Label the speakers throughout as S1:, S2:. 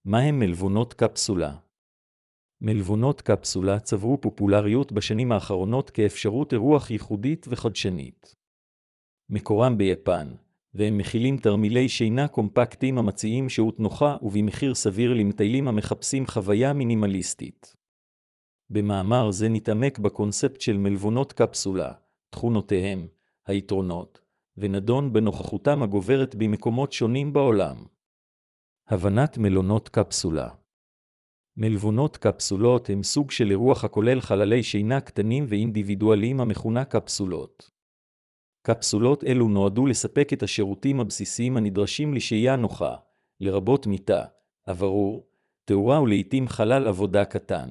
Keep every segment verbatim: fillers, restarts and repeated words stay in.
S1: מהם מלונות קפסולה? מלונות קפסולה צברו פופולריות בשנים האחרונות כאפשרות אירוח ייחודית וחדשנית. מקורם ביפן, והם מכילים תרמילי שינה קומפקטיים המציעים שהות נוחה ובמחיר סביר למטיילים המחפשים חוויה מינימליסטית. במאמר זה נתעמק בקונספט של מלונות קפסולה, תכונותיהם, היתרונות, ונדון בנוכחותם הגוברת במקומות שונים בעולם. הבנת מלונות קפסולה. מלונות קפסולות הם סוג של אירוח הכולל חללי שינה קטנים ואינדיבידואליים המכונה קפסולות. קפסולות אלו נועדו לספק את השירותים הבסיסיים הנדרשים לשהייה נוחה, לרבות מיטה, אוורור, תאורה ולעיתים חלל עבודה קטן.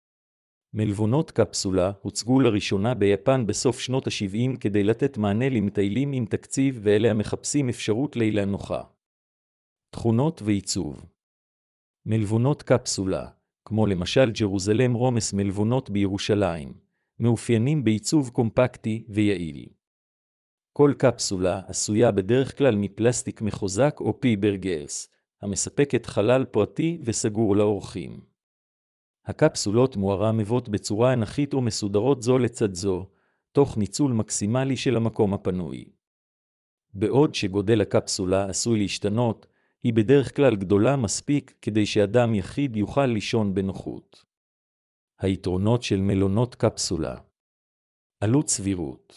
S1: מלונות קפסולה הוצגו לראשונה ביפן בסוף שנות ה-שבעים כדי לתת מענה למטיילים עם תקציב ואלה המחפשים אפשרות לילה נוחה. תכונות ועיצוב. מלונות קפסולה, כמו למשל ג'רוזלם רומס מלונות בירושלים, מאופיינים בעיצוב קומפקטי ויעיל. כל קפסולה עשויה בדרך כלל מפלסטיק מחוזק או פיברגלס, המספקת חלל פרטי וסגור לאורחים. הקפסולות מוארמות בצורה אנכית ומסודרות זו לצד זו, תוך ניצול מקסימלי של המקום הפנוי. בעוד שגודל הקפסולה עשוי להשתנות, היא בדרך כלל גדולה מספיק כדי שאדם יחיד יוכל לישון בנוחות. היתרונות של מלונות קפסולה. עלות סבירות.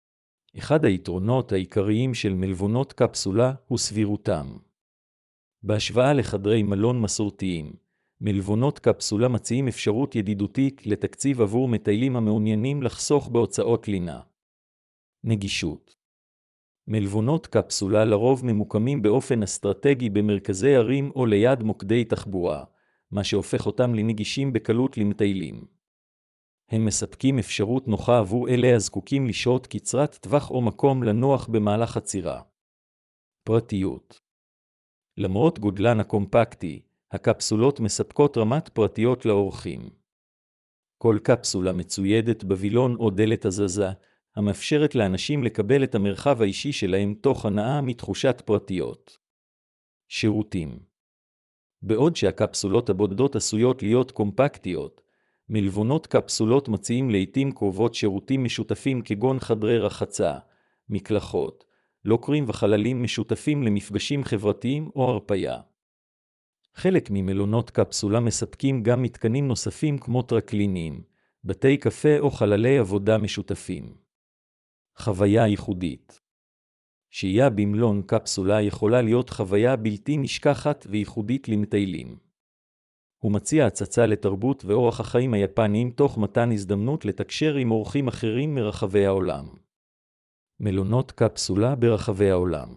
S1: אחד היתרונות העיקריים של מלונות קפסולה הוא סבירותם. בהשוואה לחדרי מלון מסורתיים, מלונות קפסולה מציעים אפשרות ידידותית לתקציב עבור מטיילים המעוניינים לחסוך בהוצאות לינה. נגישות. מלונות קפסולה לרוב ממוקמים באופן אסטרטגי במרכזי ערים או ליד מוקדי תחבורה, מה שהופך אותם לנגישים בקלות למטיילים. הם מספקים אפשרות נוחה עבור אלה הזקוקים לשהות קצרת טווח או מקום לנוח במהלך הצירה. פרטיות. למרות גודלן הקומפקטי, הקפסולות מספקות רמת פרטיות לאורחים. כל קפסולה מצוידת בווילון או דלת הזזה, המאפשרת לאנשים לקבל את המרחב האישי שלהם תוך הנאה מתחושת פרטיות. שירותים. בעוד שהקפסולות הבודדות עשויות להיות קומפקטיות, מלונות קפסולות מציעים לעתים קרובות שירותים משותפים כגון חדרי רחצה, מקלחות, לוקרים וחללים משותפים למפגשים חברתיים או הרפיה. חלק ממלונות קפסולה מספקים גם מתקנים נוספים כמו טרקלינים, בתי קפה או חללי עבודה משותפים. חוויה ייחודית. שהייה במלון קפסולה יכולה להיות חוויה בלתי נשכחת וייחודית למטיילים. הוא מציע הצצה לתרבות ואורח החיים היפניים תוך מתן הזדמנות לתקשר עם אורחים אחרים מרחבי העולם. מלונות קפסולה ברחבי העולם.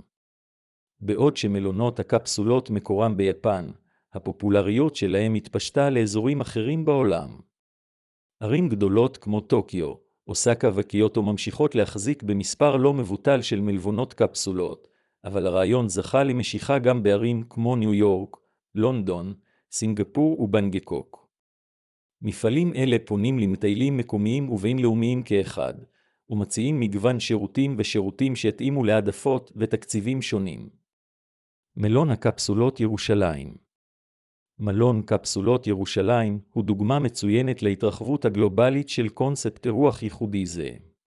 S1: בעוד שמלונות הקפסולות מקורם ביפן, הפופולריות שלהם התפשטה לאזורים אחרים בעולם. ערים גדולות כמו טוקיו, אוסקה וקיוטו ממשיכות להחזיק במספר לא מבוטל של מלונות קפסולות, אבל הרעיון זכה למשיכה גם בערים כמו ניו יורק, לונדון, סינגפור ובנגקוק. מפעלים אלה פונים למטיילים מקומיים ובינלאומיים כאחד, ומציעים מגוון שירותים ושירותים שהתאימו להעדפות ותקציבים שונים. מלון הקפסולות ירושלים. מלון קפסולות ירושלים הוא דוגמה מצוינת להתרחבות הגלובלית של קונספט אירוח ייחודי זה.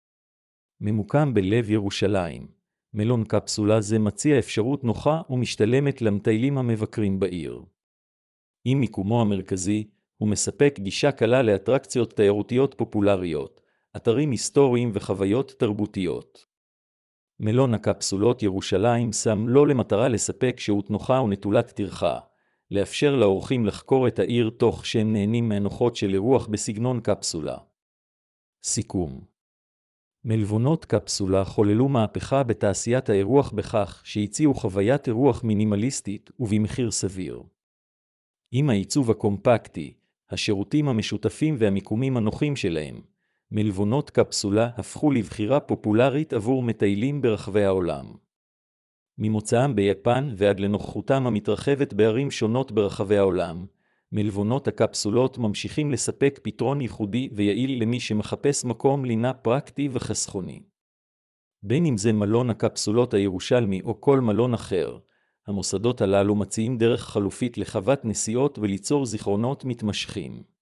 S1: ממוקם בלב ירושלים, מלון קפסולה זה מציע אפשרות נוחה ומשתלמת למטיילים המבקרים בעיר. עם מיקומו המרכזי, הוא מספק גישה קלה לאטרקציות תיירותיות פופולריות, אתרים היסטוריים וחוויות תרבותיות. מלון הקפסולות ירושלים שם לו למטרה לספק שהות נוחה ונטולת טרחה, לאפשר לאורחים לחקור את העיר תוך שהם נהנים מהנוחות של אירוח בסגנון קפסולה. סיכום. מלונות קפסולה חוללו מהפכה בתעשיית האירוח בכך שהציעו חוויית אירוח מינימליסטית ובמחיר סביר. עם העיצוב הקומפקטי, השירותים המשותפים והמיקומים הנוחים שלהם, מלונות קפסולה הפכו לבחירה פופולרית עבור מטיילים ברחבי העולם. ממוצאם ביפן ועד לנוכחותם המתרחבת בערים שונות ברחבי העולם, מלונות הקפסולות ממשיכים לספק פתרון ייחודי ויעיל למי שמחפש מקום לינה פרקטי וחסכוני. בין אם זה מלון הקפסולות הירושלמי או כל מלון אחר, המוסדות הללו מציעים דרך חלופית לחוות נסיעות וליצור זיכרונות מתמשכים.